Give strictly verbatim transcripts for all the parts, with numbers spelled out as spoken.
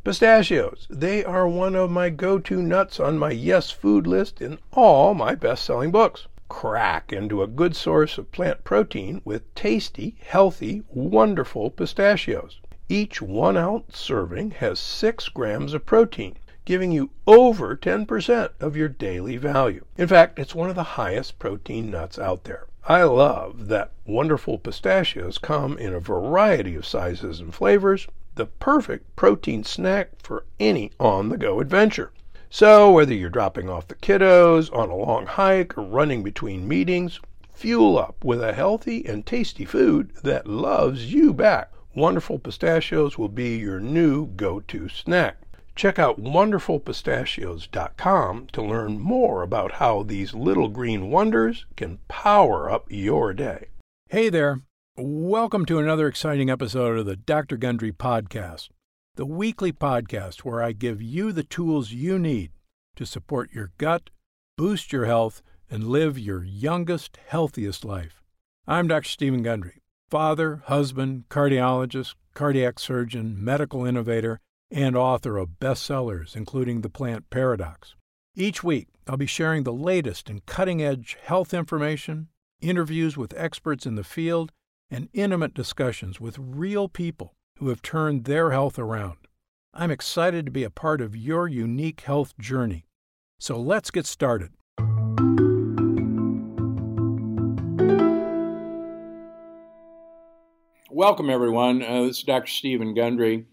Pistachios. They are one of my go-to nuts on my Yes Food list in all my best-selling books. Crack into a good source of plant protein with tasty, healthy, wonderful pistachios. Each one-ounce serving has six grams of protein, giving you over ten percent of your daily value. In fact, it's one of the highest protein nuts out there. I love that wonderful pistachios come in a variety of sizes and flavors, the perfect protein snack for any on-the-go adventure. So whether you're dropping off the kiddos, on a long hike, or running between meetings, fuel up with a healthy and tasty food that loves you back. Wonderful Pistachios will be your new go-to snack. Check out wonderful pistachios dot com to learn more about how these little green wonders can power up your day. Hey there. Welcome to another exciting episode of the Doctor Gundry Podcast, the weekly podcast where I give you the tools you need to support your gut, boost your health, and live your youngest, healthiest life. I'm Doctor Stephen Gundry, father, husband, cardiologist, cardiac surgeon, medical innovator, and author of bestsellers, including The Plant Paradox. Each week, I'll be sharing the latest and cutting-edge health information, interviews with experts in the field, and intimate discussions with real people who have turned their health around. I'm excited to be a part of your unique health journey. So let's get started. Welcome, everyone. Uh, this is Doctor Stephen Gundry.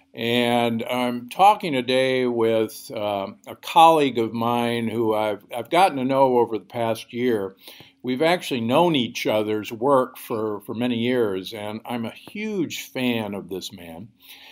And I'm talking today with uh, a colleague of mine who I've, I've gotten to know over the past year. We've actually known each other's work for, for many years, and I'm a huge fan of this man.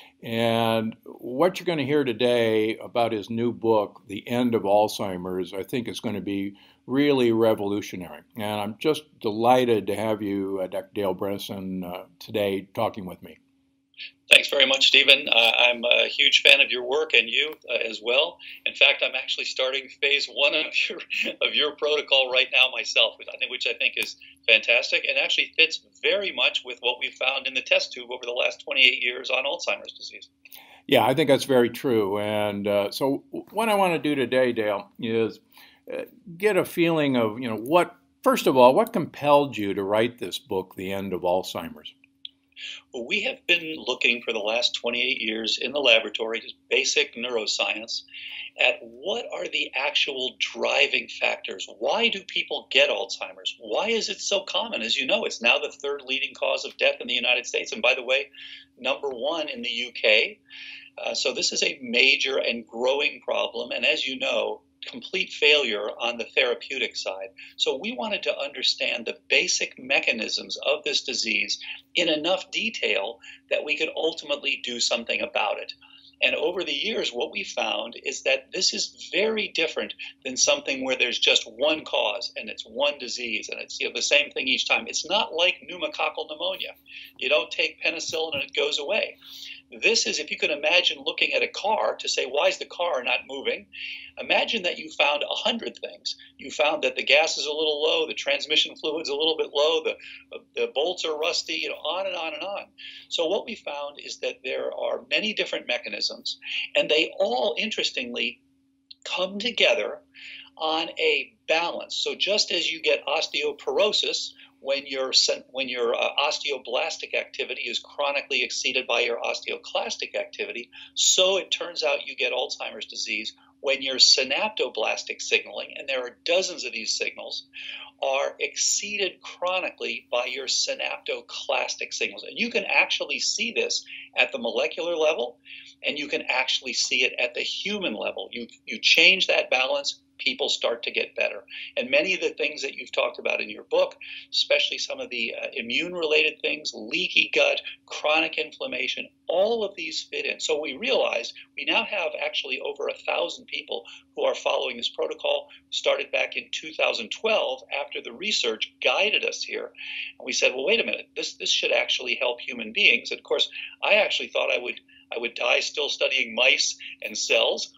And what you're going to hear today about his new book, The End of Alzheimer's, I think is going to be really revolutionary. And I'm just delighted to have you, uh, Doctor Dale Bredesen, uh, today talking with me. Thanks very much, Stephen. Uh, I'm a huge fan of your work and you uh, as well. In fact, I'm actually starting phase one of your of your protocol right now myself, which I think, which I think is fantastic and actually fits very much with what we've found in the test tube over the last twenty-eight years on Alzheimer's disease. Yeah, I think that's very true. And uh, so what I want to do today, Dale, is uh, get a feeling of, you know, what, first of all, what compelled you to write this book, The End of Alzheimer's? Well, we have been looking for the last twenty-eight years in the laboratory, just basic neuroscience, at what are the actual driving factors. Why do people get Alzheimer's? Why is it so common? As you know, it's now the third leading cause of death in the United States. And by the way, number one in the U K. Uh, so this is a major and growing problem. And as you know, complete failure on the therapeutic side. So we wanted to understand the basic mechanisms of this disease in enough detail that we could ultimately do something about it. And over the years, what we found is that this is very different than something where there's just one cause and it's one disease and it's, you know, the same thing each time. It's not like pneumococcal pneumonia. You don't take penicillin and it goes away. This is, if you can imagine looking at a car to say, why is the car not moving? Imagine that you found a hundred things. You found that the gas is a little low, the transmission fluid's a little bit low, the, the bolts are rusty, you know, on and on and on. So what we found is that there are many different mechanisms, and they all, interestingly, come together on a balance. So just as you get osteoporosis, when your when your uh, osteoblastic activity is chronically exceeded by your osteoclastic activity, so it turns out you get Alzheimer's disease when your synaptoblastic signaling, and there are dozens of these signals, are exceeded chronically by your synaptoclastic signals. And you can actually see this at the molecular level, and you can actually see it at the human level. You, you change that balance, people start to get better. And many of the things that you've talked about in your book, especially some of the uh, immune-related things, leaky gut, chronic inflammation, all of these fit in. So we realized we now have actually over a thousand people who are following this protocol. Started back in two thousand twelve after the research guided us here. And we said, well, wait a minute, this this should actually help human beings. And of course, I actually thought I would I would die still studying mice and cells.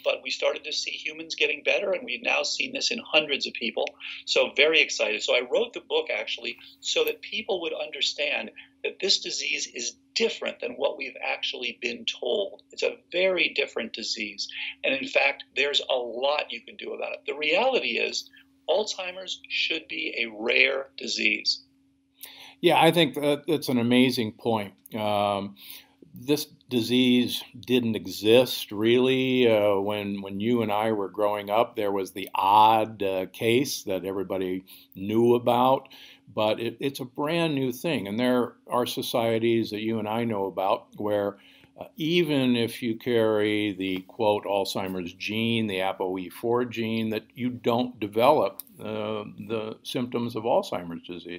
but we started to see humans getting better, and we've now seen this in hundreds of people. So very excited. So I wrote the book actually so that people would understand that this disease is different than what we've actually been told. It's a very different disease. And in fact, there's a lot you can do about it. The reality is Alzheimer's should be a rare disease. Yeah, I think that that's an amazing point. Um, this disease didn't exist really uh, when when you and I were growing up. There was the odd uh, case that everybody knew about, but it, it's a brand new thing. And there are societies that you and I know about where uh, even if you carry the, quote, Alzheimer's gene, the A P O E four gene, that you don't develop uh, the symptoms of Alzheimer's disease.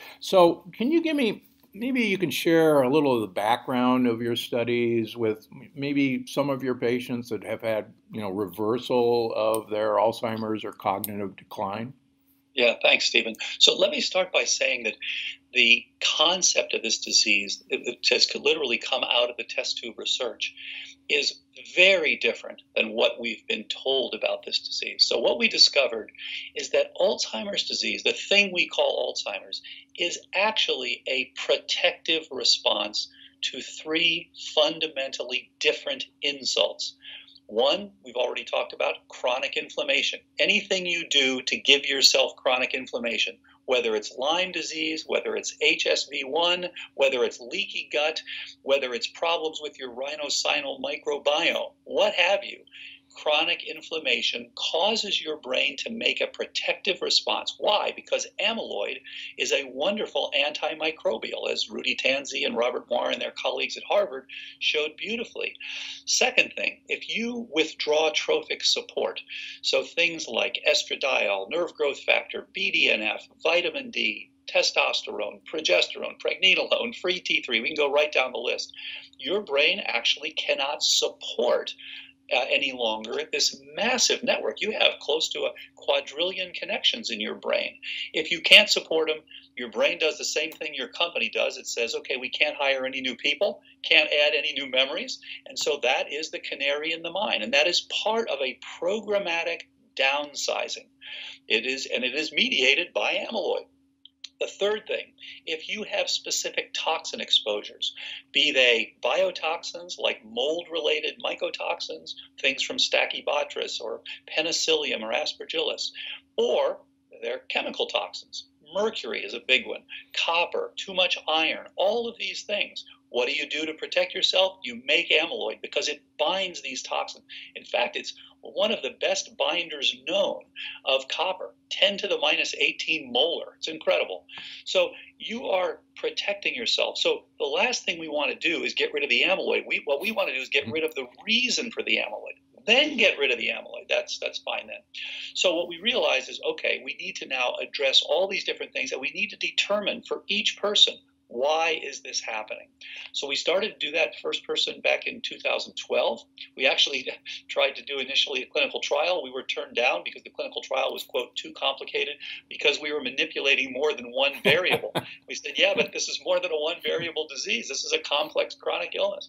So can you give me, maybe you can share a little of the background of your studies with maybe some of your patients that have had, you know, reversal of their Alzheimer's or cognitive decline? Yeah, thanks, Stephen. So let me start by saying that the concept of this disease, it has literally come out of the test tube research, is very different than what we've been told about this disease. So what we discovered is that Alzheimer's disease, the thing we call Alzheimer's, is actually a protective response to three fundamentally different insults. One, we've already talked about, chronic inflammation. Anything you do to give yourself chronic inflammation, whether it's Lyme disease, whether it's H S V one, whether it's leaky gut, whether it's problems with your rhinosinusial microbiome, what have you, chronic inflammation causes your brain to make a protective response. Why? Because amyloid is a wonderful antimicrobial, as Rudy Tanzi and Robert Moir and their colleagues at Harvard showed beautifully. Second thing, if you withdraw trophic support, so things like estradiol, nerve growth factor, B D N F, vitamin D, testosterone, progesterone, pregnenolone, free T three, we can go right down the list, your brain actually cannot support Uh, any longer this massive network. You have close to a quadrillion connections in your brain. If you can't support them, your brain does the same thing your company does. It says, okay, we can't hire any new people, can't add any new memories. And so that is the canary in the mine. And that is part of a programmatic downsizing. It is, and it is mediated by amyloid. The third thing, if you have specific toxin exposures, be they biotoxins like mold-related mycotoxins, things from Stachybotrys or Penicillium or Aspergillus, or they're chemical toxins. Mercury is a big one, copper, too much iron, all of these things. What do you do to protect yourself? You make amyloid because it binds these toxins. In fact, it's one of the best binders known of copper, ten to the minus eighteen molar. It's incredible. So you are protecting yourself. So the last thing we want to do is get rid of the amyloid. We, what we want to do is get rid of the reason for the amyloid. Then get rid of the amyloid. That's that's fine then. So what we realize is, okay, we need to now address all these different things, and we need to determine for each person, why is this happening? So we started to do that first person back in two thousand twelve. We actually tried to do initially a clinical trial. We were turned down because the clinical trial was, quote, too complicated because we were manipulating more than one variable. We said, yeah, but this is more than a one variable disease. This is a complex chronic illness.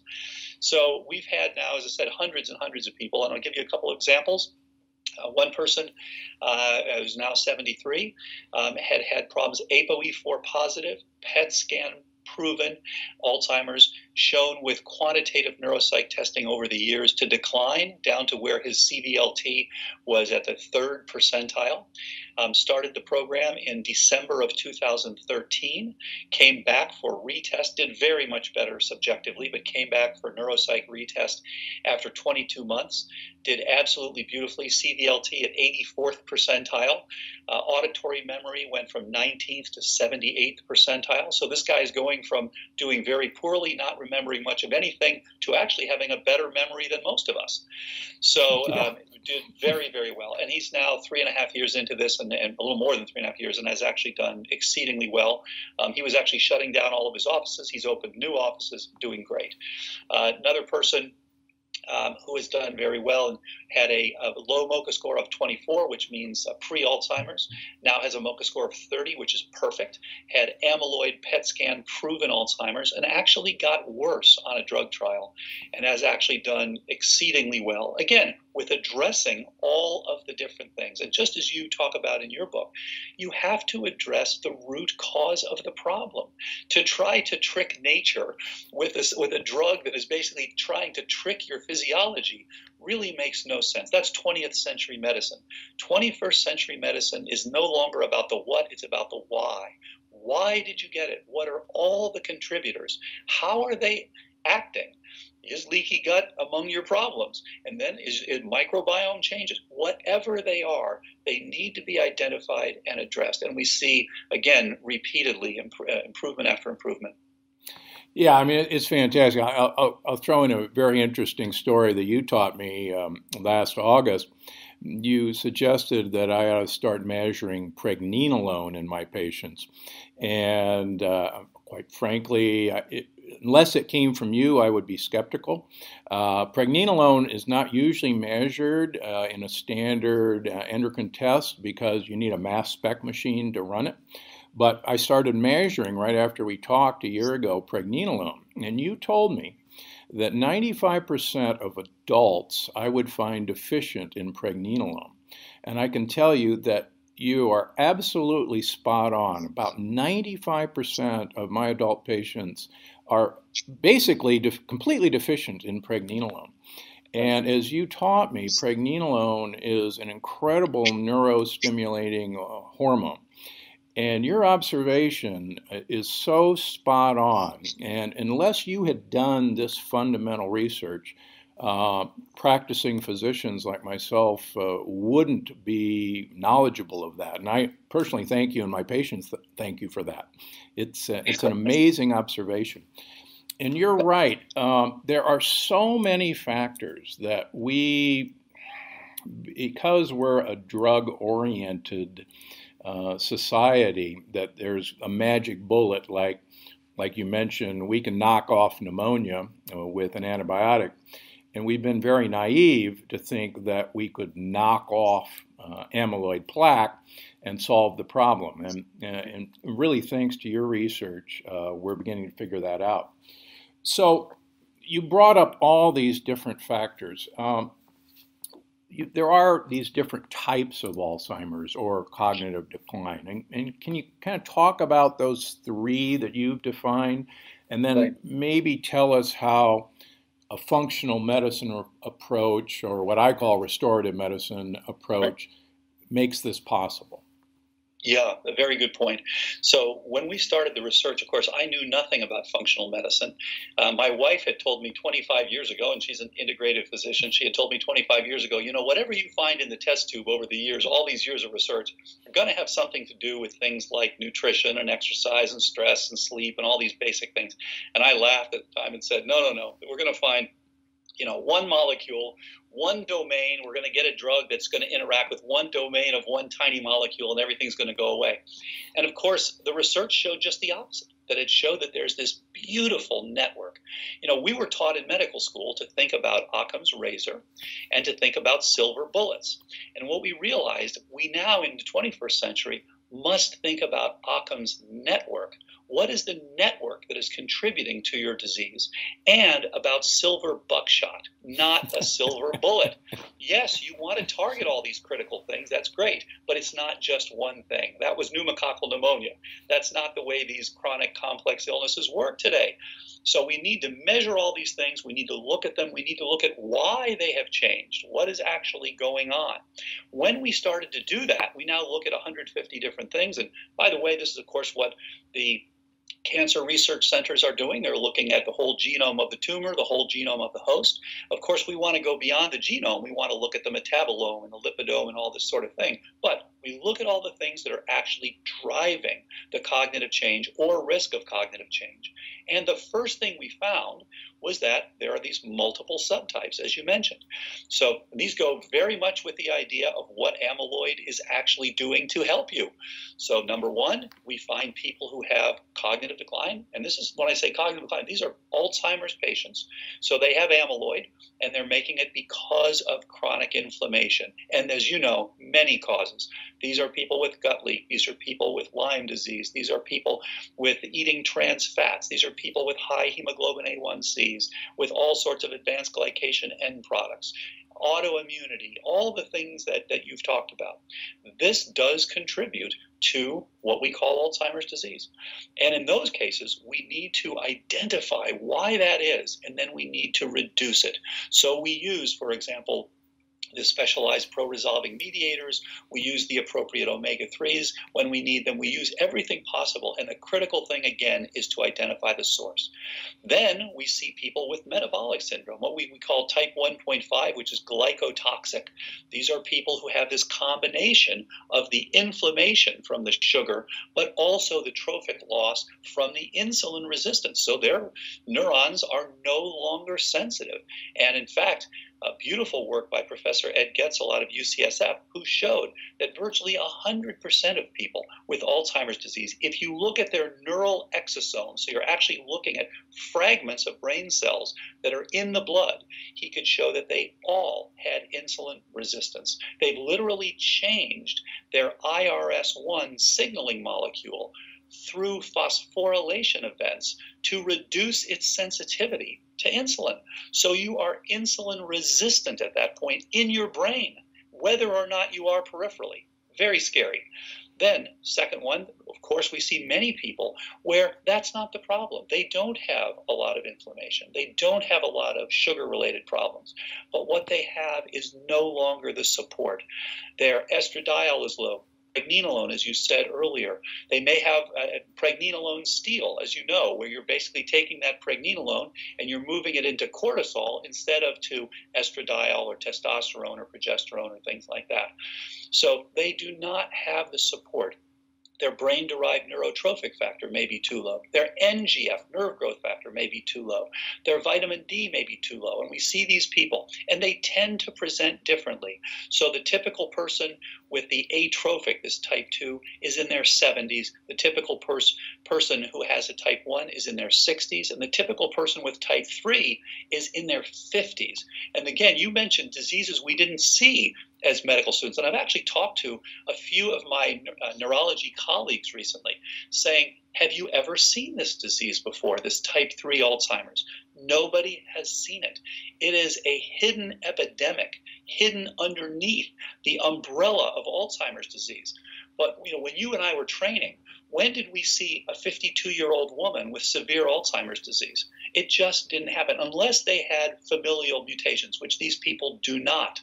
So we've had now, as I said, hundreds and hundreds of people, and I'll give you a couple of examples. Uh, one person uh, who's now seventy-three um, had had problems, A P O E four positive, P E T scan proven Alzheimer's, shown with quantitative neuropsych testing over the years to decline down to where his C V L T was at the third percentile. Um, started the program in December of two thousand thirteen, came back for retest, did very much better subjectively, but came back for neuropsych retest after twenty-two months, did absolutely beautifully, C V L T at eighty-fourth percentile. Uh, auditory memory went from nineteenth to seventy-eighth percentile. So this guy is going from doing very poorly, not remembering much of anything, to actually having a better memory than most of us. So um, did very, very well. And he's now three and a half years into this, and, and a little more than three and a half years, and has actually done exceedingly well. Um, he was actually shutting down all of his offices. He's opened new offices, doing great. Uh, another person Um, who has done very well and had a, a low MoCA score of twenty-four, which means uh, pre-Alzheimer's, now has a MoCA score of thirty, which is perfect, had amyloid P E T scan proven Alzheimer's, and actually got worse on a drug trial and has actually done exceedingly well. Again, with addressing all of the different things. And just as you talk about in your book, you have to address the root cause of the problem. To try to trick nature with this, with a drug that is basically trying to trick your physiology really makes no sense. That's twentieth century medicine. twenty-first century medicine is no longer about the what, it's about the why. Why did you get it? What are all the contributors? How are they acting? Is leaky gut among your problems? And then is, is microbiome changes? Whatever they are, they need to be identified and addressed. And we see, again, repeatedly imp- uh, improvement after improvement. Yeah, I mean, it's fantastic. I'll, I'll, I'll throw in a very interesting story that you taught me um, last August. You suggested that I ought to start measuring pregnenolone in my patients. And uh, quite frankly, it, unless it came from you, I would be skeptical. Uh, pregnenolone is not usually measured uh, in a standard uh, endocrine test because you need a mass spec machine to run it. But I started measuring right after we talked a year ago pregnenolone, and you told me that ninety-five percent of adults I would find deficient in pregnenolone. And I can tell you that you are absolutely spot on. About ninety-five percent of my adult patients are basically def- completely deficient in pregnenolone. And as you taught me, pregnenolone is an incredible neurostimulating uh, hormone. And your observation is so spot on. And unless you had done this fundamental research, uh, practicing physicians like myself uh, wouldn't be knowledgeable of that. And I personally thank you, and my patients th- thank you for that. It's, uh, it's an amazing observation. And you're right. Um, there are so many factors that we, because we're a drug-oriented Uh, society, that there's a magic bullet, like like you mentioned, we can knock off pneumonia uh, with an antibiotic. And we've been very naive to think that we could knock off uh, amyloid plaque and solve the problem. And, and really, thanks to your research, uh, we're beginning to figure that out. So you brought up all these different factors. Um, You, there are these different types of Alzheimer's or cognitive decline. And, and can you kind of talk about those three that you've defined, and then Right. maybe tell us how a functional medicine approach, or what I call restorative medicine approach, right. makes this possible? Yeah, a very good point. So when we started the research, of course, I knew nothing about functional medicine. Uh, my wife had told me twenty-five years ago, and she's an integrative physician, she had told me twenty-five years ago, you know, whatever you find in the test tube over the years, all these years of research, are going to have something to do with things like nutrition and exercise and stress and sleep and all these basic things. And I laughed at the time and said, no, no, no, we're going to find, you know, one molecule, one domain. We're going to get a drug that's going to interact with one domain of one tiny molecule, and everything's going to go away. And of course, the research showed just the opposite, that it showed that there's this beautiful network. You know, we were taught in medical school to think about Occam's razor and to think about silver bullets. And what we realized, we now in the twenty-first century must think about Occam's network. What is the network that is contributing to your disease? And about silver buckshot, not a silver bullet. Yes, you want to target all these critical things. That's great. But it's not just one thing. That was pneumococcal pneumonia. That's not the way these chronic complex illnesses work today. So we need to measure all these things. We need to look at them. We need to look at why they have changed. What is actually going on? When we started to do that, we now look at one hundred fifty different things. And by the way, this is, of course, what the cancer research centers are doing. They're looking at the whole genome of the tumor, the whole genome of the host. Of course, we want to go beyond the genome. We want to look at the metabolome and the lipidome and all this sort of thing. But we look at all the things that are actually driving the cognitive change or risk of cognitive change. And the first thing we found was that there are these multiple subtypes, as you mentioned. So these go very much with the idea of what amyloid is actually doing to help you. So number one, we find people who have cognitive decline. And this is when I say cognitive decline, these are Alzheimer's patients. So they have amyloid, and they're making it because of chronic inflammation. And as you know, many causes. These are people with gut leak. These are people with Lyme disease. These are people with eating trans fats. These are people with high hemoglobin A one Cs, with all sorts of advanced glycation end products. autoimmunity, all the things that, that you've talked about. This does contribute to what we call Alzheimer's disease. And in those cases, we need to identify why that is, and then we need to reduce it. So we use, for example, the specialized pro-resolving mediators. We use the appropriate omega threes when we need them. We use everything possible. And the critical thing, again, is to identify the source. Then we see people with metabolic syndrome, what we, we call type one point five, which is glycotoxic. These are people who have this combination of the inflammation from the sugar, but also the trophic loss from the insulin resistance. So their neurons are no longer sensitive. And in fact, a beautiful work by Professor Ed Getzel out of U C S F, who showed that virtually one hundred percent of people with Alzheimer's disease, if you look at their neural exosomes, so you're actually looking at fragments of brain cells that are in the blood, he could show that they all had insulin resistance. They've literally changed their I R S one signaling molecule through phosphorylation events to reduce its sensitivity to insulin. So you are insulin resistant at that point in your brain, whether or not you are peripherally. Very scary. Then, second one, of course, we see many people where that's not the problem. They don't have a lot of inflammation. They don't have a lot of sugar-related problems. But what they have is no longer the support. Their estradiol is low. Pregnenolone, as you said earlier. They may have uh, pregnenolone steal, as you know, where you're basically taking that pregnenolone and you're moving it into cortisol instead of to estradiol or testosterone or progesterone or things like that. So they do not have the support. Their brain-derived neurotrophic factor may be too low. Their N G F, nerve growth factor, may be too low. Their vitamin D may be too low. And we see these people, and they tend to present differently. So the typical person with the atrophic, this type two, is in their seventies. The typical pers- person who has a type one is in their sixties. And the typical person with type three is in their fifties. And again, you mentioned diseases we didn't see as medical students. And I've actually talked to a few of my uh, neurology colleagues recently saying, have you ever seen this disease before, this type three Alzheimer's? Nobody has seen it. It is a hidden epidemic, hidden underneath the umbrella of Alzheimer's disease. But you know, when you and I were training, when did we see a fifty-two-year-old woman with severe Alzheimer's disease? It just didn't happen unless they had familial mutations, which these people do not.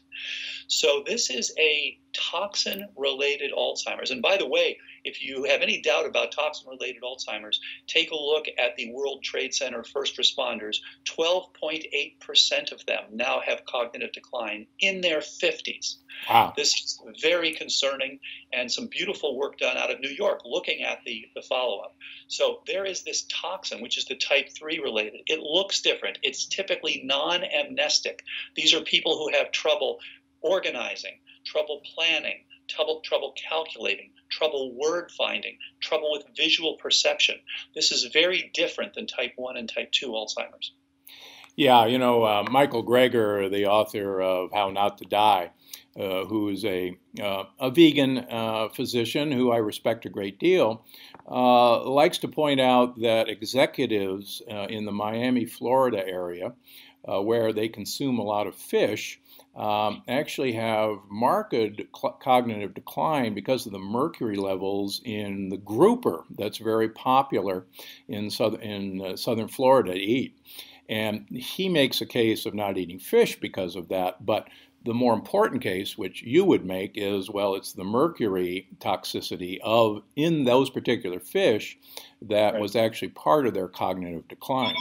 So this is a toxin-related Alzheimer's. And by the way, if you have any doubt about toxin-related Alzheimer's, take a look at the World Trade Center first responders. twelve point eight percent of them now have cognitive decline in their fifties. Wow. This is very concerning, and some beautiful work done out of New York looking at the, the follow-up. So there is this toxin, which is the type three related. It looks different. It's typically non-amnestic. These are people who have trouble organizing, trouble planning, trouble, trouble calculating, trouble word finding, trouble with visual perception. This is very different than type one and type two Alzheimer's. Yeah, you know, uh, Michael Greger, the author of How Not to Die, uh, who is a, uh, a vegan uh, physician who I respect a great deal, uh, likes to point out that executives uh, in the Miami, Florida area, uh, where they consume a lot of fish, Um, actually have marked cl- cognitive decline because of the mercury levels in the grouper that's very popular in, south- in uh, southern Florida to eat. And he makes a case of not eating fish because of that. But the more important case, which you would make, is, well, it's the mercury toxicity of in those particular fish that Right. was actually part of their cognitive decline.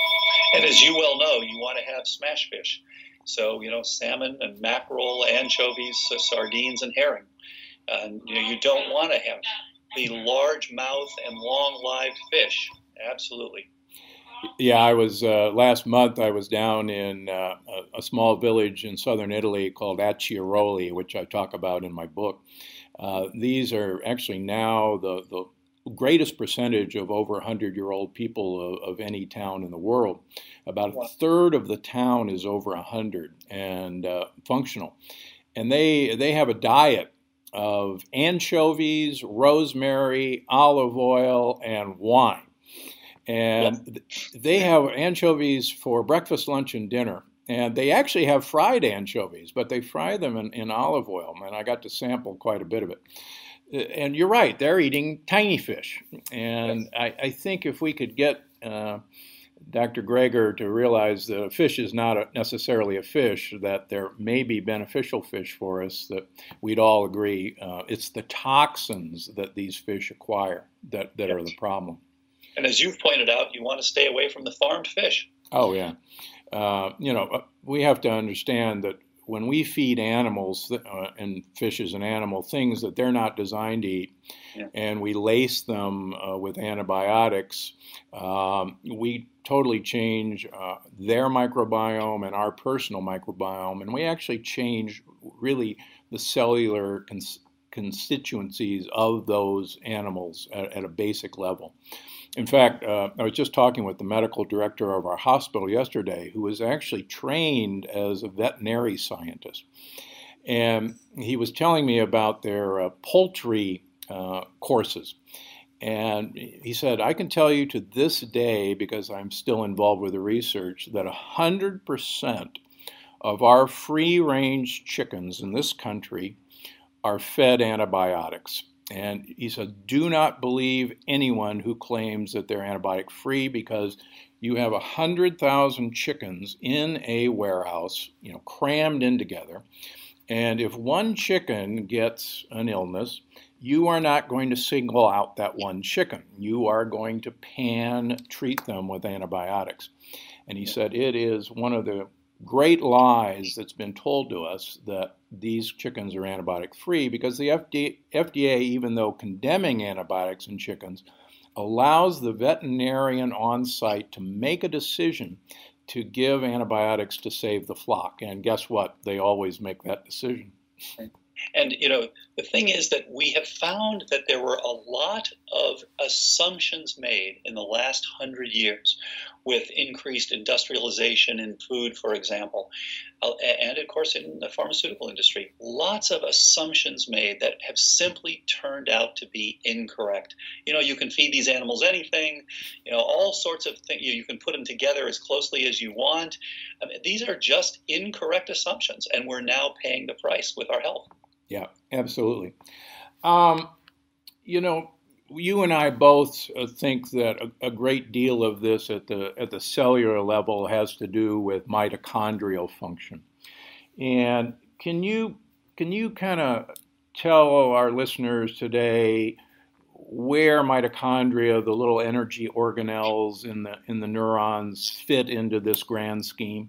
And as you well know, you want to have smash fish. So, you know, salmon and mackerel, anchovies, so sardines, and herring. And, you know, you don't want to have the large mouth and long-lived fish. Absolutely. Yeah, I was, uh, last month I was down in uh, a, a small village in southern Italy called Acciaroli, which I talk about in my book. Uh, these are actually now the, the greatest percentage of over one hundred-year-old people of, of any town in the world. About a third of the town is over one hundred and uh, functional. And they they have a diet of anchovies, rosemary, olive oil, and wine. And they have anchovies for breakfast, lunch, and dinner. And they actually have fried anchovies, but they fry them in, in olive oil, and I got to sample quite a bit of it. And you're right, they're eating tiny fish. And I, I think if we could get uh, Doctor Greger to realize that a fish is not a, necessarily a fish, that there may be beneficial fish for us, that we'd all agree uh, it's the toxins that these fish acquire that, that yes. are the problem. And as you've pointed out, you want to stay away from the farmed fish. Oh, yeah. Uh, you know, we have to understand that when we feed animals, uh, and fish is an animal, things that they're not designed to eat, yeah. and we lace them uh, with antibiotics, um, we totally change uh, their microbiome and our personal microbiome, and we actually change really the cellular cons- constituencies of those animals at, at a basic level. In fact, uh, I was just talking with the medical director of our hospital yesterday, who was actually trained as a veterinary scientist. And he was telling me about their uh, poultry uh, courses. And he said, I can tell you to this day, because I'm still involved with the research, that one hundred percent of our free-range chickens in this country are fed antibiotics. And he said, do not believe anyone who claims that they're antibiotic free, because you have one hundred thousand chickens in a warehouse, you know, crammed in together. And if one chicken gets an illness, you are not going to single out that one chicken. You are going to pan treat them with antibiotics. And he said it is one of the great lies that's been told to us that these chickens are antibiotic free, because the F D A, F D A, even though condemning antibiotics in chickens, allows the veterinarian on site to make a decision to give antibiotics to save the flock. And guess what? They always make that decision. And, you know, the thing is that we have found that there were a lot of assumptions made in the last hundred years with increased industrialization in food, for example, uh, and, of course, in the pharmaceutical industry. Lots of assumptions made that have simply turned out to be incorrect. You know, you can feed these animals anything, you know, all sorts of things. You, you can put them together as closely as you want. I mean, these are just incorrect assumptions, and we're now paying the price with our health. Yeah, absolutely. Um, you know, you and I both think that a, a great deal of this at the at the cellular level has to do with mitochondrial function. And can you can you kind of tell our listeners today where mitochondria, the little energy organelles in the in the neurons, fit into this grand scheme?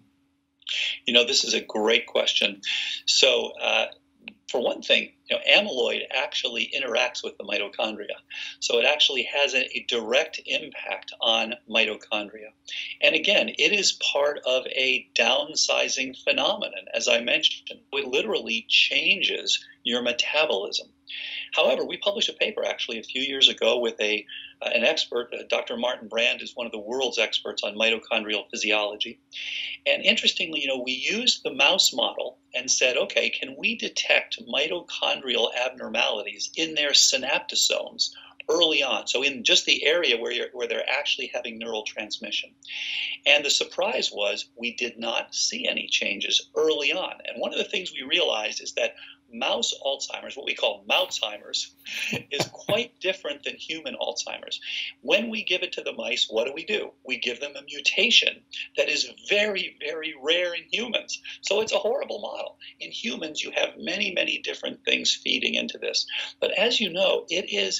You know, this is a great question. So, uh, for one thing, you know, amyloid actually interacts with the mitochondria. So it actually has a, a direct impact on mitochondria. And again, it is part of a downsizing phenomenon, as I mentioned. It literally changes your metabolism. However, we published a paper actually a few years ago with a uh, an expert. uh, Doctor Martin Brand is one of the world's experts on mitochondrial physiology. And interestingly, you know, we used the mouse model and said, okay, can we detect mitochondrial abnormalities in their synaptosomes early on? So in just the area where you're, where they're actually having neural transmission. And the surprise was we did not see any changes early on. And one of the things we realized is that mouse Alzheimer's, what we call Mouseheimer's, is quite different than human Alzheimer's. When we give it to the mice, what do we do? We give them a mutation that is very, very rare in humans. So it's a horrible model. In humans, you have many, many different things feeding into this. But as you know, it is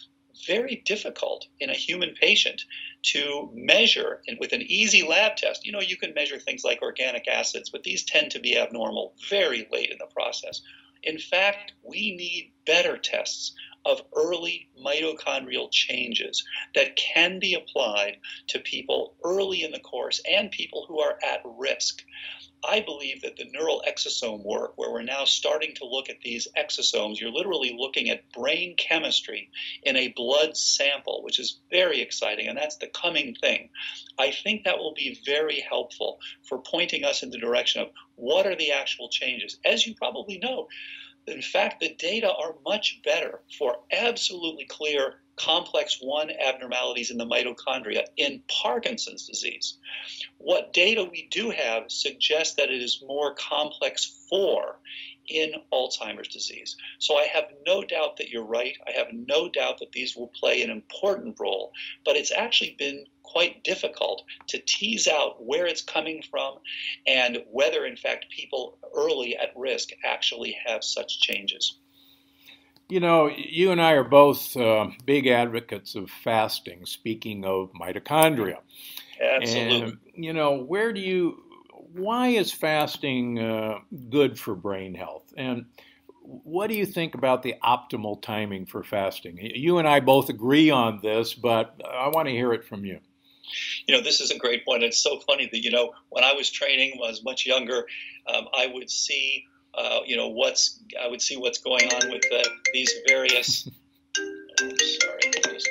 very difficult in a human patient to measure, and with an easy lab test. You know, you can measure things like organic acids, but these tend to be abnormal very late in the process. In fact, we need better tests of early mitochondrial changes that can be applied to people early in the course and people who are at risk. I believe that the neural exosome work, where we're now starting to look at these exosomes, you're literally looking at brain chemistry in a blood sample, which is very exciting, and that's the coming thing. I think that will be very helpful for pointing us in the direction of what are the actual changes. As you probably know, In fact, the data are much better for absolutely clear complex one abnormalities in the mitochondria in Parkinson's disease. What data we do have suggests that it is more complex four in Alzheimer's disease. So I have no doubt that you're right. I have no doubt that these will play an important role, but it's actually been quite difficult to tease out where it's coming from and whether, in fact, people early at risk actually have such changes. You know, you and I are both uh, big advocates of fasting, speaking of mitochondria. Absolutely. And, you know, where do you, why is fasting uh, good for brain health? And what do you think about the optimal timing for fasting? You and I both agree on this, but I want to hear it from you. You know, this is a great point. It's so funny that, you know, when I was training, when I was much younger, um, I would see, uh, you know, what's, I would see what's going on with uh, these various, oh, sorry, just,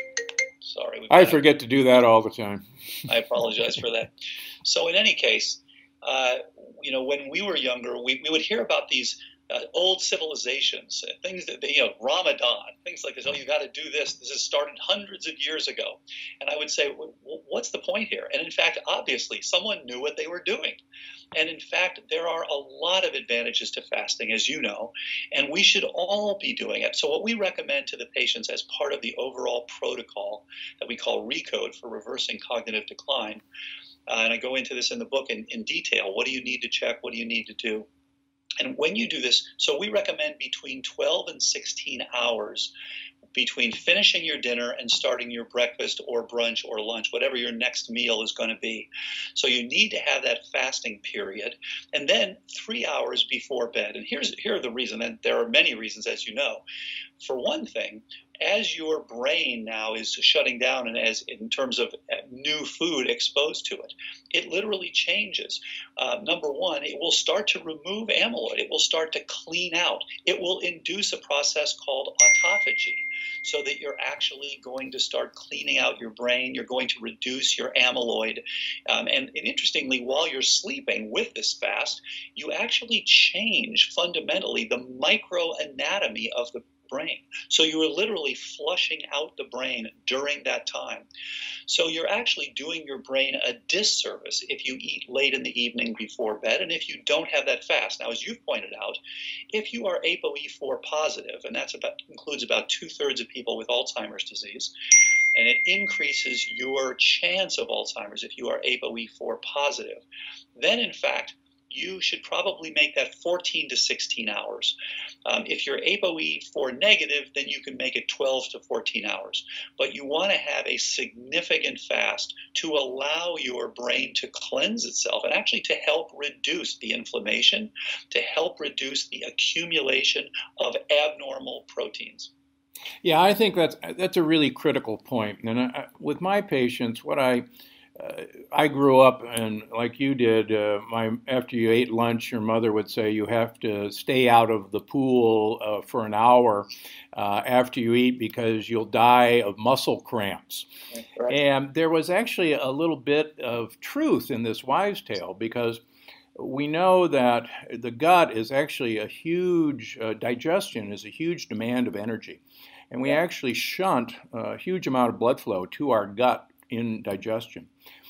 sorry. I forget to do that all the time. I apologize for that. So in any case, uh, you know, when we were younger, we, we would hear about these Uh, old civilizations, uh, things that, they, you know, Ramadan, things like this. Oh, you got to do this. This has started hundreds of years ago. And I would say, well, what's the point here? And in fact, obviously, someone knew what they were doing. And in fact, there are a lot of advantages to fasting, as you know, and we should all be doing it. So what we recommend to the patients as part of the overall protocol that we call RECODE for reversing cognitive decline, uh, and I go into this in the book in, in detail. What do you need to check? What do you need to do? And when you do this, so we recommend between twelve and sixteen hours between finishing your dinner and starting your breakfast or brunch or lunch, whatever your next meal is going to be. So you need to have that fasting period. And then three hours before bed. And here's here are the reasons, and there are many reasons, as you know. For one thing, as your brain now is shutting down and as in terms of new food exposed to it, it literally changes. Uh, number one, it will start to remove amyloid. It will start to clean out. It will induce a process called autophagy, so that you're actually going to start cleaning out your brain. You're going to reduce your amyloid. Um, and, and interestingly, while you're sleeping with this fast, you actually change fundamentally the microanatomy of the brain. So you are literally flushing out the brain during that time. So you're actually doing your brain a disservice if you eat late in the evening before bed and if you don't have that fast. Now, as you've pointed out, if you are A P O E four positive, and that includes about two-thirds of people with Alzheimer's disease, and it increases your chance of Alzheimer's if you are A P O E four positive, then in fact, you should probably make that fourteen to sixteen hours. Um, if you're A P O E four negative, then you can make it twelve to fourteen hours. But you want to have a significant fast to allow your brain to cleanse itself and actually to help reduce the inflammation, to help reduce the accumulation of abnormal proteins. Yeah, I think that's that's a really critical point. And I, with my patients, what I Uh, I grew up, and like you did, uh, my after you ate lunch, your mother would say you have to stay out of the pool uh, for an hour uh, after you eat because you'll die of muscle cramps. Right. And there was actually a little bit of truth in this wives' tale, because we know that the gut is actually a huge, uh, digestion is a huge demand of energy. And we actually shunt a huge amount of blood flow to our gut in digestion.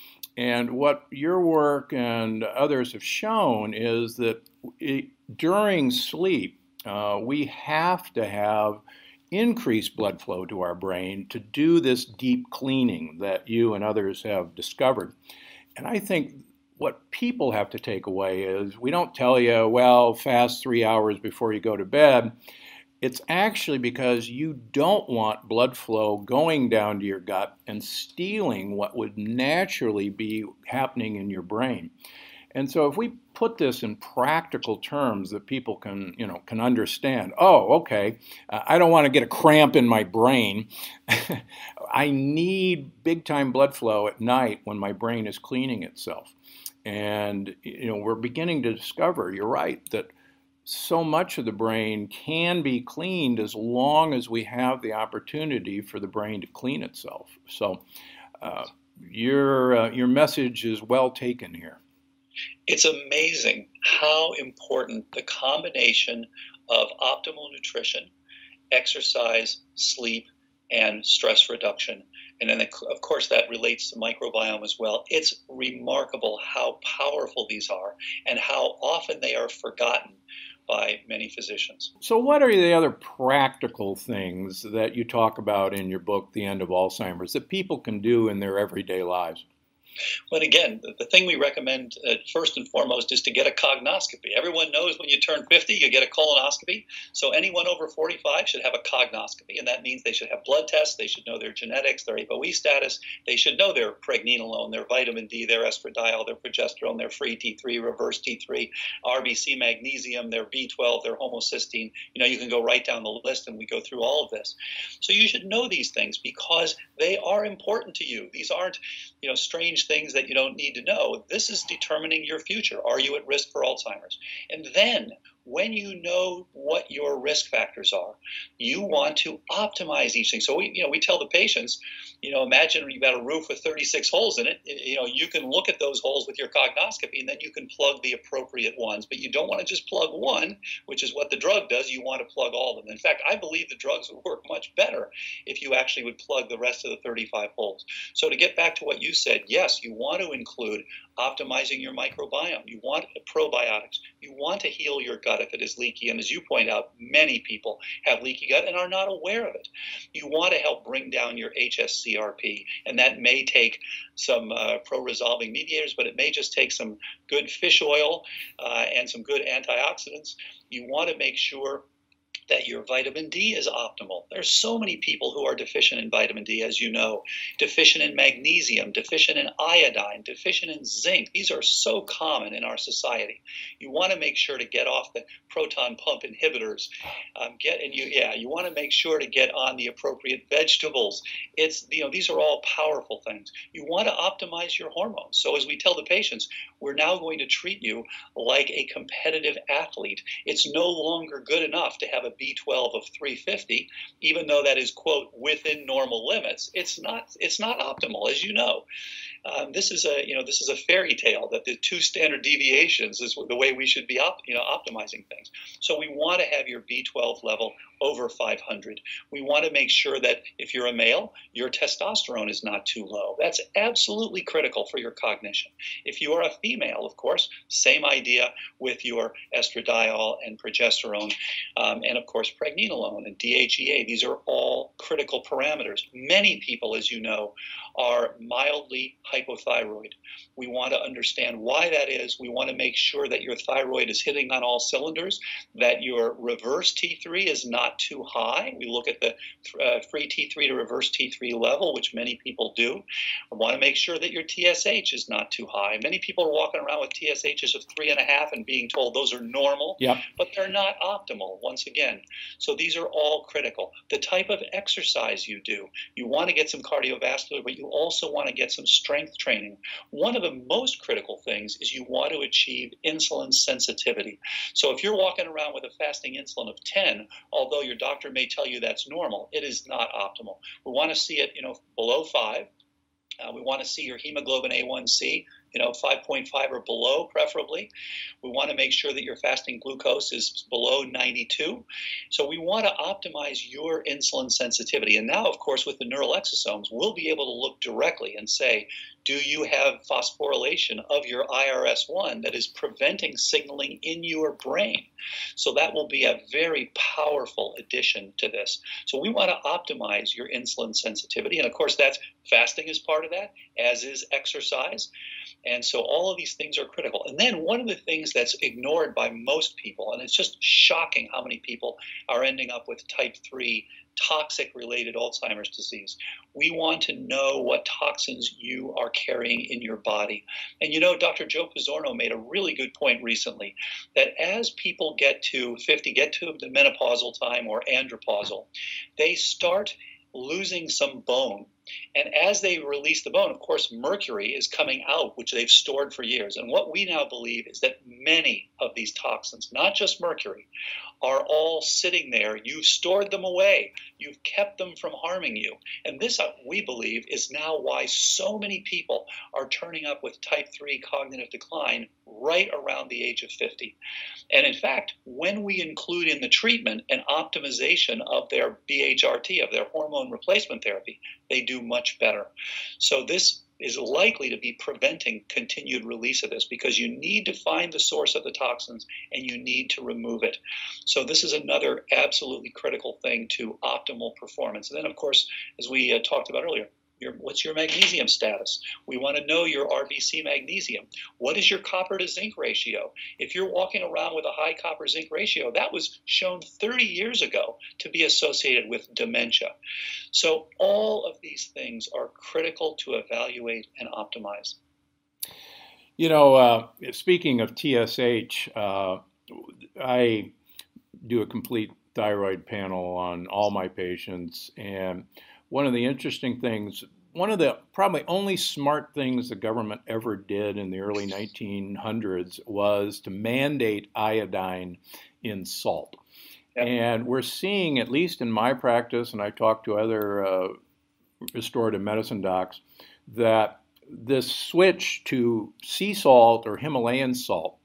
And what your work and others have shown is that it, during sleep, uh, we have to have increased blood flow to our brain to do this deep cleaning that you and others have discovered. And I think what people have to take away is we don't tell you, well, fast three hours before you go to bed. It's actually because you don't want blood flow going down to your gut and stealing what would naturally be happening in your brain. And so if we put this in practical terms that people can, you know, can understand, oh, okay, uh, I don't want to get a cramp in my brain. I need big time blood flow at night when my brain is cleaning itself. And, you know, we're beginning to discover, you're right, that so much of the brain can be cleaned as long as we have the opportunity for the brain to clean itself. So uh, your uh, your message is well taken here. It's amazing how important the combination of optimal nutrition, exercise, sleep, and stress reduction. And then, of course, that relates to microbiome as well. It's remarkable how powerful these are and how often they are forgotten by many physicians. So what are the other practical things that you talk about in your book, The End of Alzheimer's, that people can do in their everyday lives? But again, the, the thing we recommend uh, first and foremost is to get a cognoscopy. Everyone knows when you turn fifty, you get a colonoscopy. So anyone over forty-five should have a cognoscopy, and that means they should have blood tests, they should know their genetics, their ApoE status, they should know their pregnenolone, their vitamin D, their estradiol, their progesterone, their free T three, reverse T three, R B C magnesium, their B twelve, their homocysteine. You know, you can go right down the list, and we go through all of this. So you should know these things because they are important to you. These aren't, you know, strange things that you don't need to know. This is determining your future. Are you at risk for Alzheimer's? And then when you know what your risk factors are, you want to optimize each thing. So we, you know, we tell the patients, you know, imagine you've got a roof with thirty-six holes in it. You know, you can look at those holes with your cognoscopy, and then you can plug the appropriate ones. But you don't want to just plug one, which is what the drug does. You want to plug all of them. In fact, I believe the drugs would work much better if you actually would plug the rest of the thirty-five holes. So to get back to what you said, yes, you want to include optimizing your microbiome. You want probiotics. You want to heal your gut if it is leaky. And as you point out, many people have leaky gut and are not aware of it. You want to help bring down your H S C R P. And that may take some uh, pro-resolving mediators, but it may just take some good fish oil uh, and some good antioxidants. You want to make sure that your vitamin D is optimal. There's so many people who are deficient in vitamin D, as you know, deficient in magnesium, deficient in iodine, deficient in zinc. These are so common in our society. You want to make sure to get off the proton pump inhibitors. Um, get and you, yeah, you want to make sure to get on the appropriate vegetables. It's, you know, these are all powerful things. You want to optimize your hormones. So as we tell the patients, we're now going to treat you like a competitive athlete. It's no longer good enough to have a B twelve of three fifty, even though that is, quote, within normal limits. It's not, it's not optimal, as you know. Um, this is a, you know, this is a fairy tale that the two standard deviations is the way we should be, op, you know, optimizing things. So we want to have your B twelve level over five hundred. We want to make sure that if you're a male, your testosterone is not too low. That's absolutely critical for your cognition. If you are a female, of course, same idea with your estradiol and progesterone, um, and of course pregnenolone and D H E A. These are all critical parameters. Many people, as you know, are mildly hypothyroid. We want to understand why that is. We want to make sure that your thyroid is hitting on all cylinders, that your reverse T three is not too high. We look at the uh, free T three to reverse T three level, which many people do. We want to make sure that your T S H is not too high. Many people are walking around with T S H's of three and a half and being told those are normal, yep. but they're not optimal, once again. So these are all critical. The type of exercise you do, you want to get some cardiovascular, but you also want to get some strength training. One of the most critical things is you want to achieve insulin sensitivity. So if you're walking around with a fasting insulin of ten, although your doctor may tell you that's normal, it is not optimal. We want to see it, you know, below five. Uh, we want to see your hemoglobin A one C, you know, five point five or below, preferably. We want to make sure that your fasting glucose is below ninety-two. So we want to optimize your insulin sensitivity. And now, of course, with the neural exosomes, we'll be able to look directly and say, do you have phosphorylation of your I R S one that is preventing signaling in your brain? So that will be a very powerful addition to this. So we want to optimize your insulin sensitivity. And of course, that's fasting is part of that, as is exercise. And so all of these things are critical. And then one of the things that's ignored by most people, and it's just shocking how many people are ending up with type three toxic-related Alzheimer's disease. We want to know what toxins you are carrying in your body. And you know, Doctor Joe Pizzorno made a really good point recently that as people get to fifty, get to the menopausal time or andropausal, they start losing some bone And as they release the bone, of course, mercury is coming out, which they've stored for years. And what we now believe is that many of these toxins, not just mercury, are all sitting there. You've stored them away. You've kept them from harming you. And this, we believe, is now why so many people are turning up with type three cognitive decline right around the age of fifty. And in fact, when we include in the treatment an optimization of their B H R T, of their hormone replacement therapy, they do much better. So this is likely to be preventing continued release of this, because you need to find the source of the toxins and you need to remove it. So this is another absolutely critical thing to optimal performance. And then, of course, as we uh, talked about earlier, your, what's your magnesium status? We want to know your R B C magnesium. What is your copper to zinc ratio? If you're walking around with a high copper zinc ratio, that was shown thirty years ago to be associated with dementia. So all of these things are critical to evaluate and optimize. You know, uh, speaking of T S H, uh, I do a complete thyroid panel on all my patients, and one of the interesting things, one of the probably only smart things the government ever did in the early nineteen hundreds was to mandate iodine in salt. Yep. And we're seeing, at least in my practice, and I talk to other uh, restorative medicine docs, that this switch to sea salt or Himalayan salt,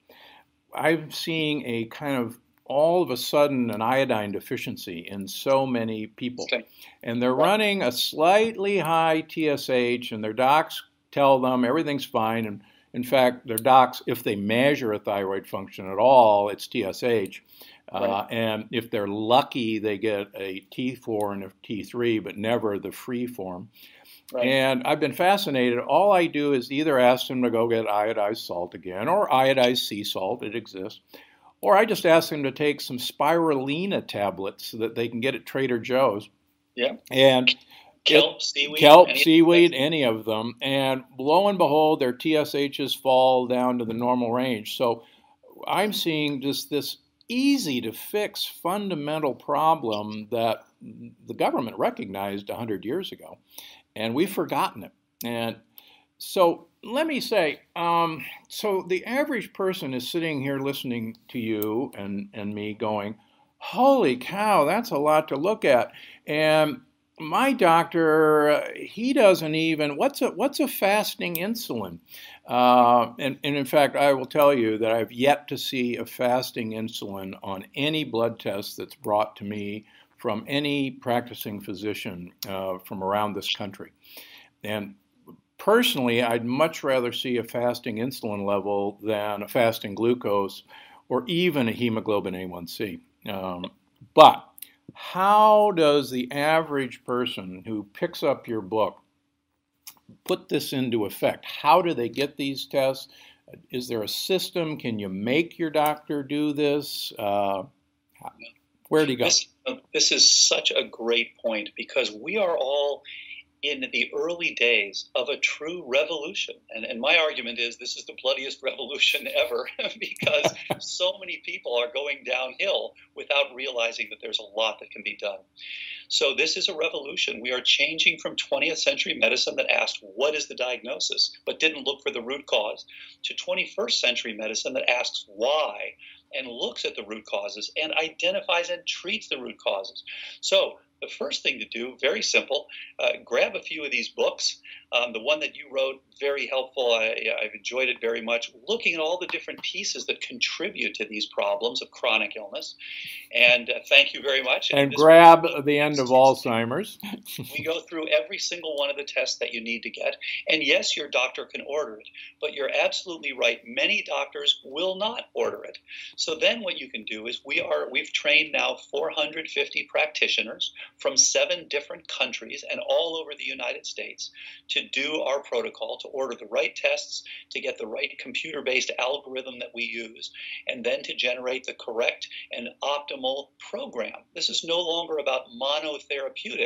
I'm seeing a kind of all of a sudden an iodine deficiency in so many people. Okay. And they're running a slightly high T S H, and their docs tell them everything's fine. And in fact, their docs, if they measure a thyroid function at all, it's T S H. Right. Uh, and if they're lucky, they get a T four and a T three, but never the free form. Right. And I've been fascinated. All I do is either ask them to go get iodized salt again, or iodized sea salt, it exists. Or I just ask them to take some spirulina tablets so that they can get at Trader Joe's. Yeah. And kelp, it, seaweed. Kelp, any seaweed, any of them. And lo and behold, their T S H's fall down to the normal range. So I'm seeing just this easy to fix fundamental problem that the government recognized one hundred years ago. And we've forgotten it. And so let me say, um, so the average person is sitting here listening to you and, and me going, holy cow, that's a lot to look at. And my doctor, uh, he doesn't even, what's a, what's a fasting insulin? Uh, and, and in fact, I will tell you that I've yet to see a fasting insulin on any blood test that's brought to me from any practicing physician uh, from around this country. And personally, I'd much rather see a fasting insulin level than a fasting glucose or even a hemoglobin A one C. Um, but how does the average person who picks up your book put this into effect? How do they get these tests? Is there a system? Can you make your doctor do this? Uh, where do you go? This, uh, this is such a great point, because we are all in the early days of a true revolution. And, and my argument is this is the bloodiest revolution ever, because so many people are going downhill without realizing that there's a lot that can be done. So this is a revolution. We are changing from twentieth century medicine that asked, what is the diagnosis, but didn't look for the root cause, to twenty-first century medicine that asks why and looks at the root causes and identifies and treats the root causes. So the first thing to do, very simple, uh, grab a few of these books. Um, the one that you wrote, very helpful. I, I've enjoyed it very much, looking at all the different pieces that contribute to these problems of chronic illness. And uh, thank you very much. And, and grab The End of Alzheimer's. We go through every single one of the tests that you need to get. And yes, your doctor can order it, but you're absolutely right. Many doctors will not order it. So then what you can do is we are, we've trained now four hundred fifty practitioners from seven different countries and all over the United States to do our protocol, to order the right tests, to get the right computer-based algorithm that we use, and then to generate the correct and optimal program. This is no longer about monotherapeutics,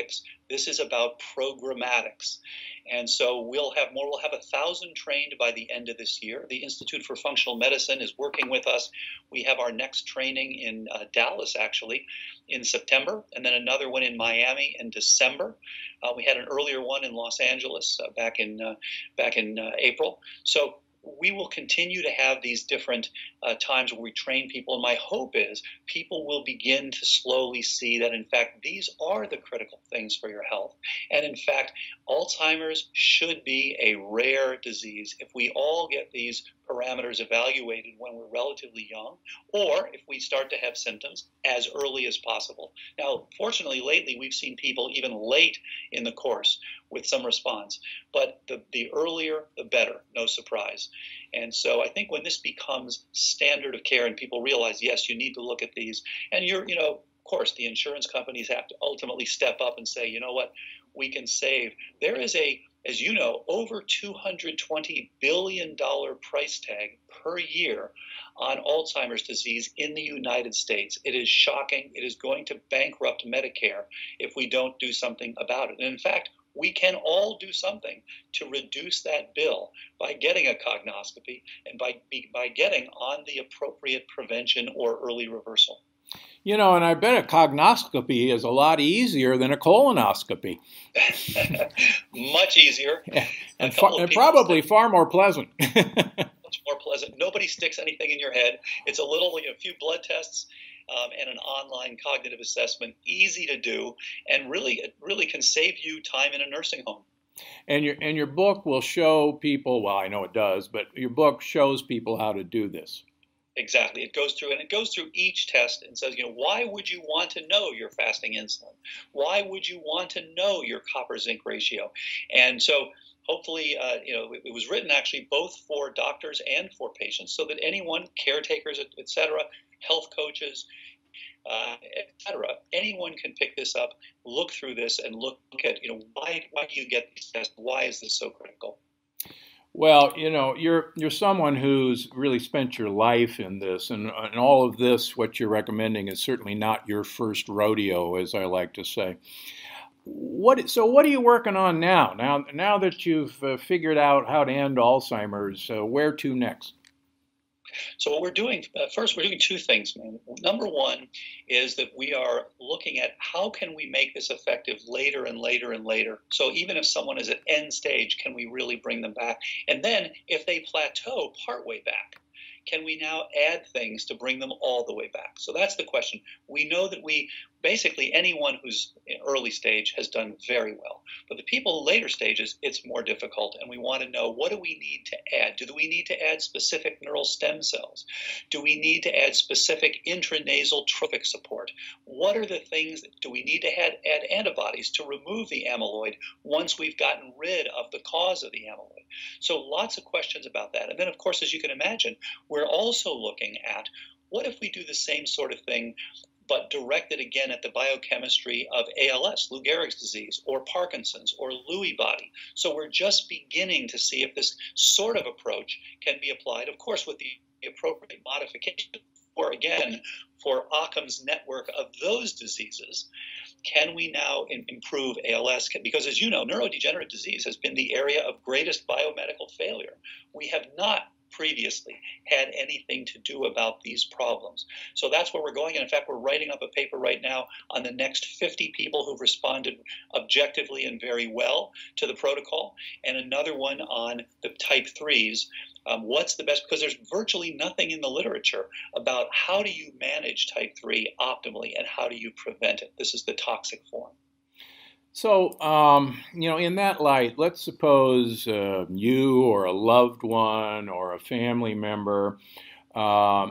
This is about programmatics. And so we'll have more, we'll have a thousand trained by the end of this year. The Institute for Functional Medicine is working with us. We have our next training in uh, Dallas, actually, in September, and then another one in Miami in December. Uh, we had an earlier one in Los Angeles uh, back in, uh, back in uh, April. So we will continue to have these different uh, times where we train people. And my hope is people will begin to slowly see that, in fact, these are the critical things for your health. And in fact, Alzheimer's should be a rare disease if we all get these parameters evaluated when we're relatively young, or if we start to have symptoms as early as possible. Now, fortunately, lately, we've seen people even late in the course with some response, but the, the earlier, the better, no surprise. And so I think when this becomes standard of care and people realize, yes, you need to look at these, and you're, you know, of course, the insurance companies have to ultimately step up and say, you know what, we can save. There is a, as you know, over two hundred twenty billion dollars price tag per year on Alzheimer's disease in the United States. It is shocking. It is going to bankrupt Medicare if we don't do something about it. And in fact, we can all do something to reduce that bill by getting a cognoscopy and by, by getting on the appropriate prevention or early reversal. You know, and I bet a cognoscopy is a lot easier than a colonoscopy. Much easier. And, far, and probably said, far more pleasant. Much more pleasant. Nobody sticks anything in your head. It's a little, you know, a few blood tests um, and an online cognitive assessment, easy to do, and really, it really can save you time in a nursing home. And your and your book will show people, well, I know it does, but your book shows people how to do this. Exactly. It goes through, and it goes through each test and says, you know, why would you want to know your fasting insulin? Why would you want to know your copper zinc ratio? And so hopefully, uh, you know, it, it was written actually both for doctors and for patients so that anyone, caretakers, et cetera, health coaches, uh, et cetera, anyone can pick this up, look through this and look at, you know, why, why do you get these tests? Why is this so critical? Well, you know, you're you're someone who's really spent your life in this, and, and all of this, what you're recommending, is certainly not your first rodeo, as I like to say. What so? What are you working on now? Now, now that you've uh, figured out how to end Alzheimer's, uh, where to next? So what we're doing, uh, first, we're doing two things, man. Number one is that we are looking at how can we make this effective later and later and later. So even if someone is at end stage, can we really bring them back? And then if they plateau partway back, can we now add things to bring them all the way back? So that's the question. We know that we, basically anyone who's in early stage has done very well. But the people in later stages, it's more difficult. And we want to know, what do we need to add? Do we need to add specific neural stem cells? Do we need to add specific intranasal trophic support? What are the things, that, do we need to add, add antibodies to remove the amyloid once we've gotten rid of the cause of the amyloid? So lots of questions about that. And then, of course, as you can imagine, we're also looking at, what if we do the same sort of thing but directed again at the biochemistry of A L S, Lou Gehrig's disease, or Parkinson's, or Lewy body. So we're just beginning to see if this sort of approach can be applied, of course, with the appropriate modification, or again, for Occam's network of those diseases. Can we now in, improve A L S? Because as you know, neurodegenerative disease has been the area of greatest biomedical failure. We have not previously had anything to do about these problems. So that's where we're going. And in fact, we're writing up a paper right now on the next fifty people who've responded objectively and very well to the protocol, and another one on the type threes. Um, what's the best? Because there's virtually nothing in the literature about how do you manage type three optimally and how do you prevent it. This is the toxic form. So, um, you know, in that light, let's suppose uh, you or a loved one or a family member uh,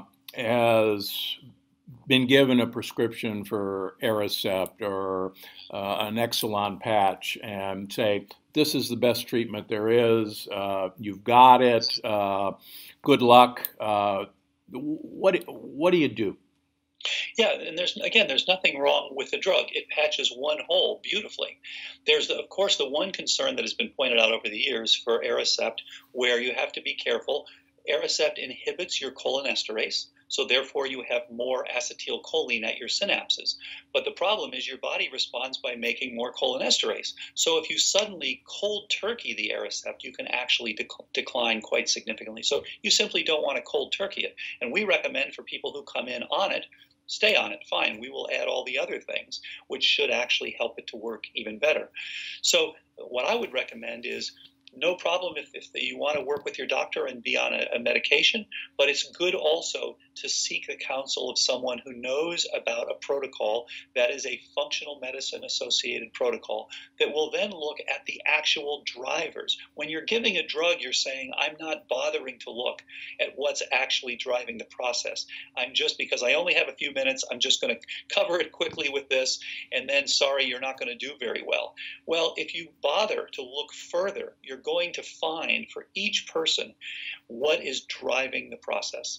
has been given a prescription for Aricept or uh, an Exelon patch and say, this is the best treatment there is, uh, you've got it, uh, good luck. Uh, what, what do you do? Yeah, and there's, again, there's nothing wrong with the drug. It patches one hole beautifully. There's, the, of course, the one concern that has been pointed out over the years for Aricept, where you have to be careful. Aricept inhibits your cholinesterase. So therefore, you have more acetylcholine at your synapses. But the problem is your body responds by making more cholinesterase. So if you suddenly cold turkey the Aricept, you can actually dec- decline quite significantly. So you simply don't want to cold turkey it. And we recommend for people who come in on it, stay on it, fine. We will add all the other things, which should actually help it to work even better. So what I would recommend is no problem if, if you want to work with your doctor and be on a, a medication, but it's good also to seek the counsel of someone who knows about a protocol that is a functional medicine associated protocol that will then look at the actual drivers. When you're giving a drug, you're saying, I'm not bothering to look at what's actually driving the process. I'm just, because I only have a few minutes, I'm just going to cover it quickly with this, and then, sorry, you're not going to do very well. Well, if you bother to look further, you're going to find for each person what is driving the process.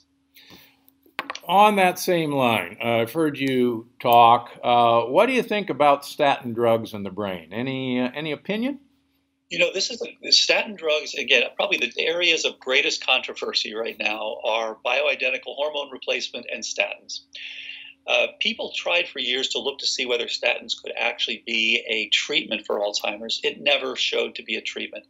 On that same line, uh, I've heard you talk. Uh, what do you think about statin drugs in the brain? Any uh, any opinion? You know, this is a, the statin drugs, again, probably the areas of greatest controversy right now are bioidentical hormone replacement and statins. Uh, people tried for years to look to see whether statins could actually be a treatment for Alzheimer's. It never showed to be a treatment.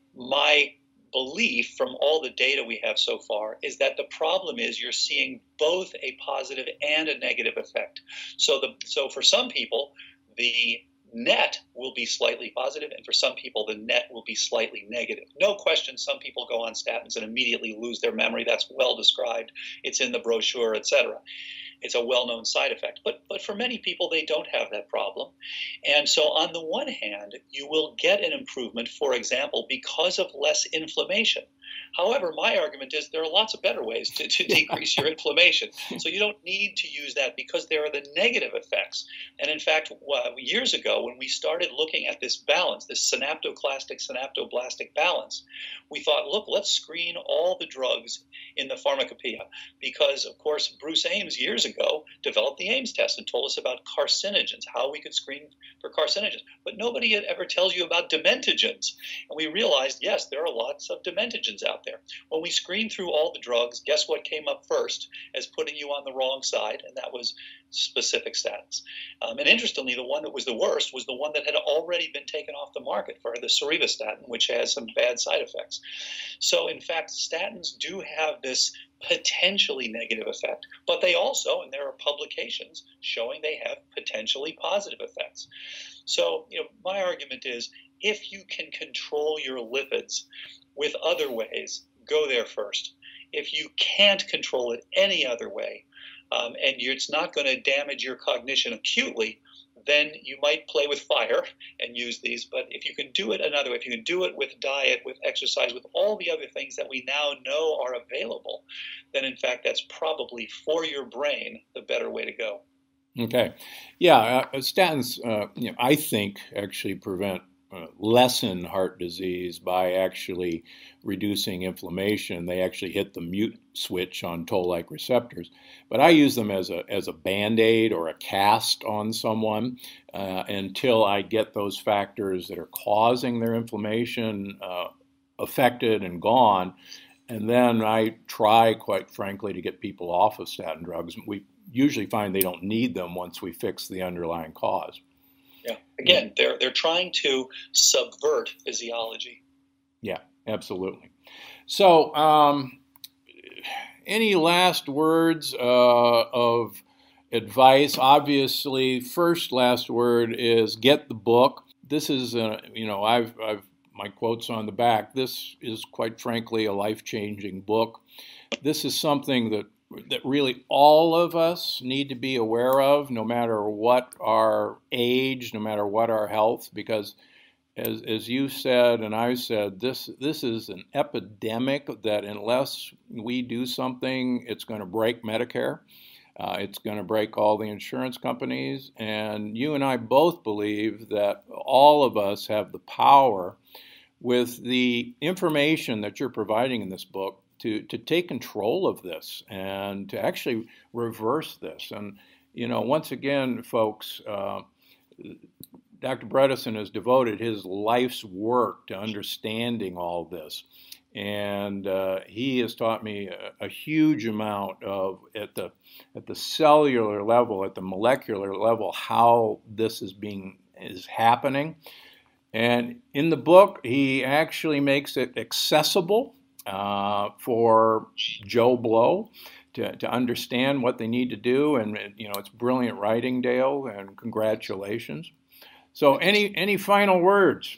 My belief from all the data we have so far is that the problem is you're seeing both a positive and a negative effect. So the so for some people, the net will be slightly positive, and for some people, the net will be slightly negative. No question, some people go on statins and immediately lose their memory. That's well described. It's in the brochure, et cetera. It's a well-known side effect. But but for many people, they don't have that problem. And so on the one hand, you will get an improvement, for example, because of less inflammation. However, my argument is there are lots of better ways to, to decrease your inflammation. So you don't need to use that because there are the negative effects. And in fact, uh, years ago, when we started looking at this balance, this synaptoclastic synaptoblastic balance, we thought, look, let's screen all the drugs in the pharmacopoeia. Because, of course, Bruce Ames years ago developed the Ames test and told us about carcinogens, how we could screen for carcinogens. But nobody ever tells you about dementogens. And we realized, yes, there are lots of dementogens out there. When we screened through all the drugs, guess what came up first as putting you on the wrong side? And that was specific statins. Um, and interestingly, the one that was the worst was the one that had already been taken off the market for the Cerevastatin, which has some bad side effects. So in fact, statins do have this potentially negative effect, but they also, and there are publications showing they have potentially positive effects. So, you know, my argument is if you can control your lipids with other ways, go there first. If you can't control it any other way, um, and you're, it's not going to damage your cognition acutely, then you might play with fire and use these. But if you can do it another way, if you can do it with diet, with exercise, with all the other things that we now know are available, then in fact that's probably for your brain the better way to go. Okay. Yeah, uh, statins, uh, you know, I think actually prevent Uh, lessen heart disease by actually reducing inflammation. They actually hit the mute switch on toll-like receptors. But I use them as a as a Band-Aid or a cast on someone uh, until I get those factors that are causing their inflammation uh, affected and gone. And then I try, quite frankly, to get people off of statin drugs. We usually find they don't need them once we fix the underlying cause. Yeah. Again, they're they're trying to subvert physiology. Yeah, absolutely. So, um, any last words uh, of advice? Obviously, first last word is get the book. This is, uh, you know, I've I've my quotes on the back. This is, quite frankly, a life-changing book. This is something that. that really all of us need to be aware of, no matter what our age, no matter what our health, because as as you said and I said, this this is an epidemic that unless we do something, it's going to break Medicare. Uh, it's going to break all the insurance companies. And you and I both believe that all of us have the power with the information that you're providing in this book to to take control of this and to actually reverse this. And, you know, once again, folks, uh, Doctor Bredesen has devoted his life's work to understanding all this. And uh, he has taught me a, a huge amount of at the at the cellular level, at the molecular level, how this is being is happening. And in the book, he actually makes it accessible uh, for Joe Blow to, to understand what they need to do. And you know, it's brilliant writing, Dale, and congratulations. So, any any final words?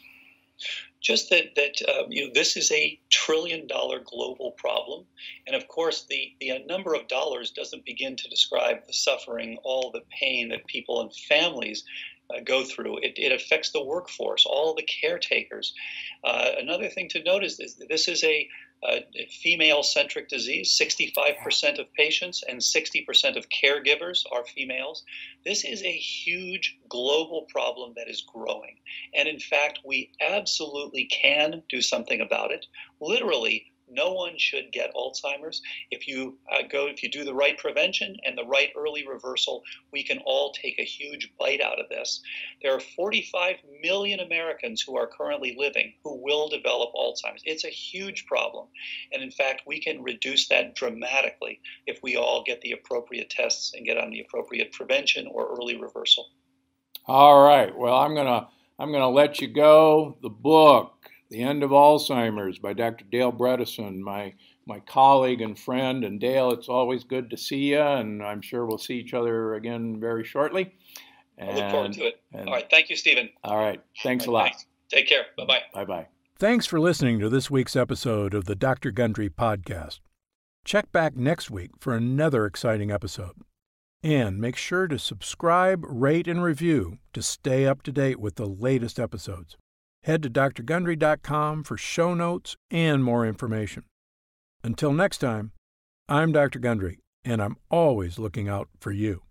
Just that that um, you know, this is a trillion dollar global problem, and of course the the number of dollars doesn't begin to describe the suffering, all the pain that people and families uh, go through. It, it affects the workforce, all the caretakers. Uh, another thing to note is, is that this is a Uh, female-centric disease. sixty-five percent of patients and sixty percent of caregivers are females. This is a huge global problem that is growing. And in fact, we absolutely can do something about it. Literally, no one should get Alzheimer's. If you uh, go, if you do the right prevention and the right early reversal, we can all take a huge bite out of this. There are forty-five million Americans who are currently living who will develop Alzheimer's. It's a huge problem. And in fact, we can reduce that dramatically if we all get the appropriate tests and get on the appropriate prevention or early reversal. All right. Well, I'm gonna I'm gonna let you go. The book, The End of Alzheimer's by Doctor Dale Bredesen, my my colleague and friend. And Dale, it's always good to see you, and I'm sure we'll see each other again very shortly. And, I look forward to it. All right. Thank you, Stephen. All right. Thanks all right, a lot. Thanks. Take care. Bye-bye. Bye-bye. Thanks for listening to this week's episode of the Doctor Gundry Podcast. Check back next week for another exciting episode. And make sure to subscribe, rate, and review to stay up to date with the latest episodes. Head to d r gundry dot com for show notes and more information. Until next time, I'm Doctor Gundry, and I'm always looking out for you.